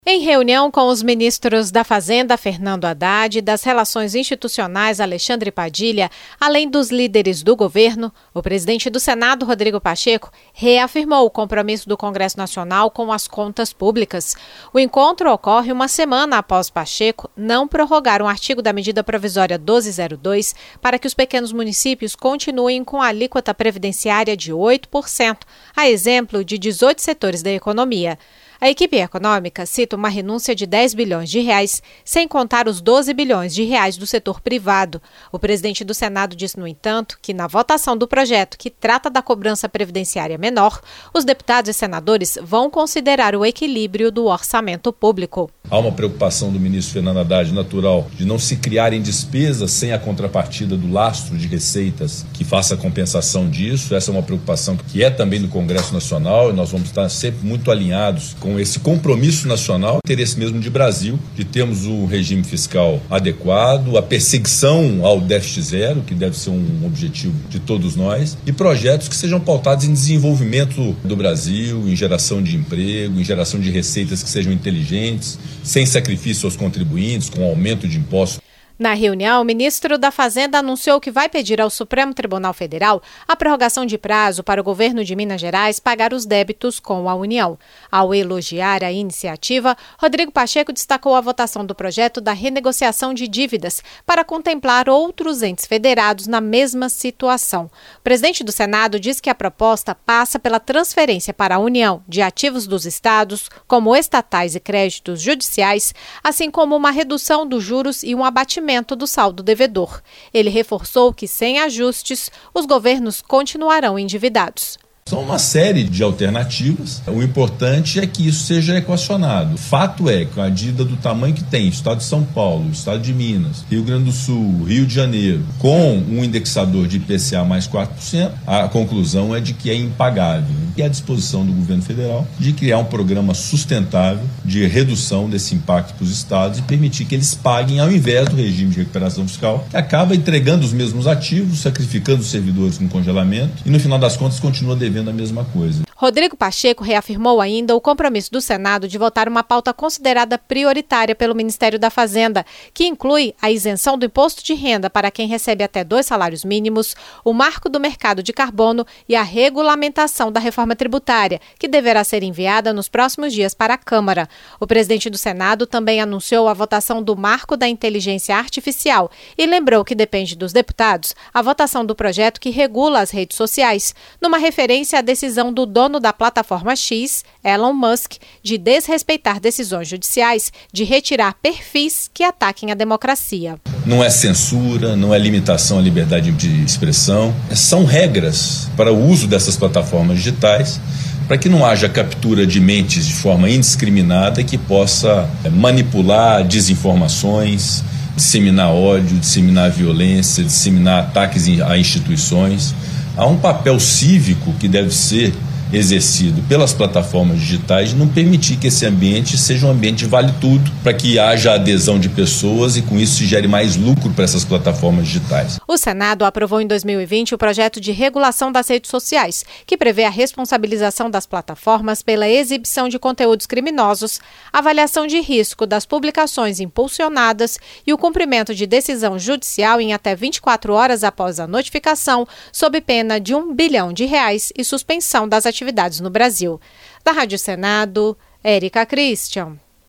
Em reunião com os ministros da Fazenda, Fernando Haddad, e das Relações Institucionais, Alexandre Padilha, além dos líderes do governo, o presidente do Senado, Rodrigo Pacheco, reafirmou o compromisso do Congresso Nacional com as contas públicas. O encontro ocorre uma semana após Pacheco não prorrogar um artigo da medida provisória 1202 para que os pequenos municípios continuem com a alíquota previdenciária de 8%, a exemplo de 18 setores da economia. A equipe econômica cita uma renúncia de 10 bilhões de reais, sem contar os 12 bilhões de reais do setor privado. O presidente do Senado disse, no entanto, que na votação do projeto que trata da cobrança previdenciária menor, os deputados e senadores vão considerar o equilíbrio do orçamento público. Há uma preocupação do ministro Fernando Haddad natural de não se criarem despesas sem a contrapartida do lastro de receitas que faça a compensação disso. Essa é uma preocupação que é também do Congresso Nacional e nós vamos estar sempre muito alinhados com esse compromisso nacional, interesse mesmo de Brasil, de termos um regime fiscal adequado, a perseguição ao déficit zero, que deve ser um objetivo de todos nós, e projetos que sejam pautados em desenvolvimento do Brasil, em geração de emprego, em geração de receitas que sejam inteligentes, sem sacrifício aos contribuintes, com aumento de impostos. Na reunião, o ministro da Fazenda anunciou que vai pedir ao Supremo Tribunal Federal a prorrogação de prazo para o governo de Minas Gerais pagar os débitos com a União. Ao elogiar a iniciativa, Rodrigo Pacheco destacou a votação do projeto da renegociação de dívidas para contemplar outros entes federados na mesma situação. O presidente do Senado diz que a proposta passa pela transferência para a União de ativos dos estados, como estatais e créditos judiciais, assim como uma redução dos juros e um abatimento do saldo devedor. Ele reforçou que, sem ajustes, os governos continuarão endividados. São uma série de alternativas. O importante é que isso seja equacionado. Fato é que a dívida do tamanho que tem o Estado de São Paulo, o Estado de Minas, Rio Grande do Sul, Rio de Janeiro, com um indexador de IPCA mais 4%, a conclusão é de que é impagável. E à disposição do governo federal de criar um programa sustentável de redução desse impacto para os estados e permitir que eles paguem ao invés do regime de recuperação fiscal, que acaba entregando os mesmos ativos, sacrificando os servidores com congelamento e, no final das contas, continua devendo a mesma coisa. Rodrigo Pacheco reafirmou ainda o compromisso do Senado de votar uma pauta considerada prioritária pelo Ministério da Fazenda, que inclui a isenção do imposto de renda para quem recebe até 2 salários mínimos, o marco do mercado de carbono e a regulamentação da reforma tributária, que deverá ser enviada nos próximos dias para a Câmara. O presidente do Senado também anunciou a votação do marco da inteligência artificial e lembrou que depende dos deputados a votação do projeto que regula as redes sociais, numa referência à decisão do dono da plataforma X, Elon Musk, de desrespeitar decisões judiciais de retirar perfis que ataquem a democracia. Não é censura, não é limitação à liberdade de expressão, são regras para o uso dessas plataformas digitais, para que não haja captura de mentes de forma indiscriminada e que possa manipular desinformações, disseminar ódio, disseminar violência, disseminar ataques a instituições. Há um papel cívico que deve ser exercido pelas plataformas digitais de não permitir que esse ambiente seja um ambiente vale tudo, para que haja adesão de pessoas e com isso se gere mais lucro para essas plataformas digitais. O Senado aprovou em 2020 o projeto de regulação das redes sociais, que prevê a responsabilização das plataformas pela exibição de conteúdos criminosos, avaliação de risco das publicações impulsionadas e o cumprimento de decisão judicial em até 24 horas após a notificação, sob pena de R$1 bilhão e suspensão das atividades no Brasil. Da Rádio Senado, Érica Christian.